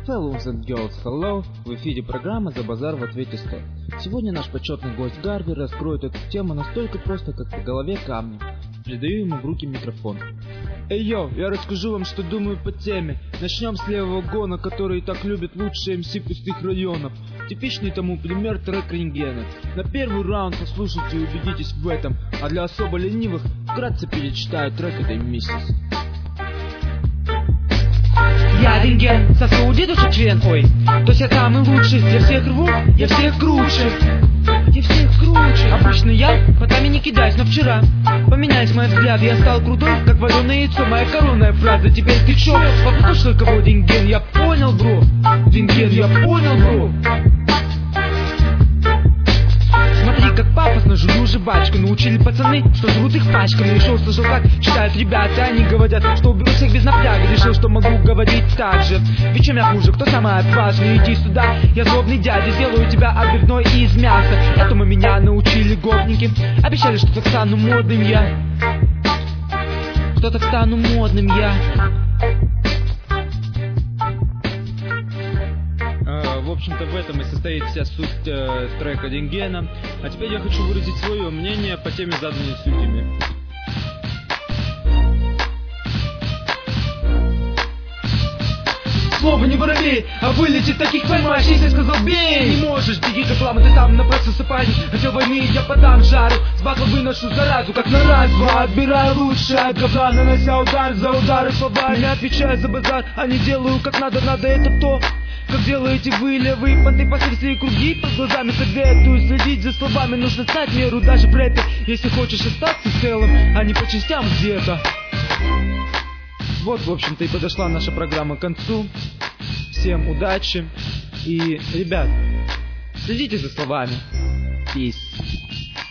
Fellows and girls, hello! В эфире программа «За базар в ответе 100». Сегодня наш почетный гость Гарви раскроет эту тему настолько просто, как по голове камнем. Передаю ему в руки микрофон. Эй, йоу, я расскажу вам, что думаю по теме. Начнем с левого гона, который так любят лучшие МС пустых районов. Типичный тому пример трек рентгена. На первый раунд послушайте и убедитесь в этом, а для особо ленивых вкратце перечитаю трек этой миссис. Я рентген, сосуде душа член, ой. То есть я самый лучший, я всех рву, я всех круче. Я всех круче. Обычно я потами не кидаюсь, но вчера поменялись мои взгляды, я стал крутой, как вареное яйцо. Моя коронная фраза, теперь ты чё? Попутаешь только был рентген, я понял, бро. Рентген, я понял, бро. Смотри, как пафосно жую жвачку. Научили пацаны, что жрут их пачками. Решил, слышал, как читают ребята. Они говорят, что уберу всех без напряга. Решил, что могу говорить так же. Ведь чем я хуже, кто самый отважный? Иди сюда, я злобный дядя. Сделаю тебя отбивной из мяса. Этому меня научили гопники. Обещали, что так стану модным я. Что так стану модным я. В общем-то, в этом и состоит вся суть трека рентгена. А теперь я хочу выразить свое мнение по теме, заданной судьями. Слово не воробей, а вылетит таких поймаешь. Если сказал бей, не можешь, беги как лама, ты сам напросился парень. Хотел войны, я подам жару, с батла выношу заразу, как на раз-два. Отбираю лучше от говна, нанося удар за удары словами. Отвечаю за базар, а не делаю как надо, надо это то. Как делаете вы, левые понты, посредстве круги под глазами советую следить за словами. Нужно знать меру даже в рэпе, если хочешь остаться целым, а не по частям где-то. Вот, в общем-то, и подошла наша программа к концу. Всем удачи. И, ребят, следите за словами. Peace.